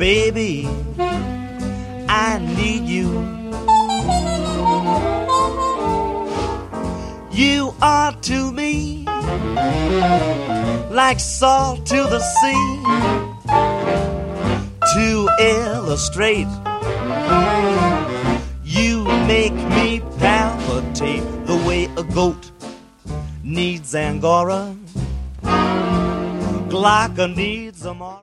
Baby, I need you. You are to me like salt to the sea. To illustrate, you make me palpitate the way a goat needs Angora. Glocka needs a